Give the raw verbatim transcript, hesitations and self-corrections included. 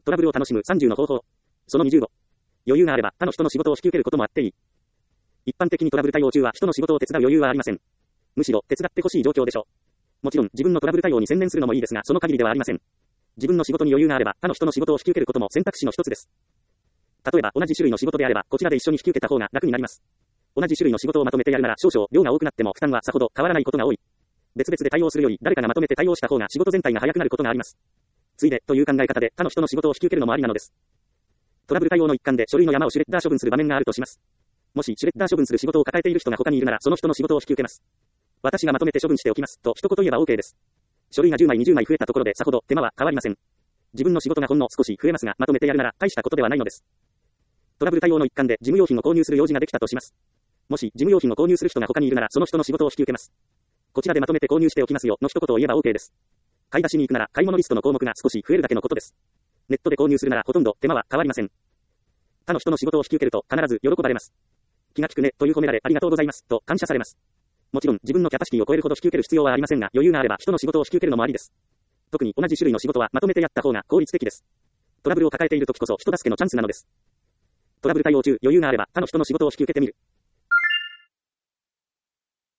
トラブルを楽しむさんじゅうの方法。そのにじゅうご。余裕があれば他の人の仕事を引き受けることもあっていい。一般的にトラブル対応中は人の仕事を手伝う余裕はありません。むしろ手伝ってほしい状況でしょう。もちろん自分のトラブル対応に専念するのもいいですが、その限りではありません。自分の仕事に余裕があれば他の人の仕事を引き受けることも選択肢の一つです。例えば同じ種類の仕事であればこちらで一緒に引き受けた方が楽になります。同じ種類の仕事をまとめてやるなら少々量が多くなっても負担はさほど変わらないことが多い。別々で対応するより誰かがまとめて対応した方が仕事全体が早くなることがあります。ついでという考え方で他の人の仕事を引き受けるのもありなのです。トラブル対応の一環で書類の山をシュレッダー処分する場面があるとします。もしシュレッダー処分する仕事を抱えている人が他にいるならその人の仕事を引き受けます。私がまとめて処分しておきますと一言言えば OK です。書類がじゅうまいにじゅうまい増えたところでさほど手間は変わりません。自分の仕事がほんの少し増えますがまとめてやるなら大したことではないのです。トラブル対応の一環で事務用品を購入する用事ができたとします。もし事務用品を購入する人が他にいるならその人の仕事を引き受けます。こちらでまとめて購入しておきますよの一言を言えば OK です。買い出しに行くなら買い物リストの項目が少し増えるだけのことです。ネットで購入するならほとんど手間は変わりません。他の人の仕事を引き受けると必ず喜ばれます。気が利くねという褒められありがとうございますと感謝されます。もちろん自分のキャパシティを超えるほど引き受ける必要はありませんが余裕があれば人の仕事を引き受けるのもありです。特に同じ種類の仕事はまとめてやった方が効率的です。トラブルを抱えている時こそ人助けのチャンスなのです。トラブル対応中余裕があれば他の人の仕事を引き受けてみる。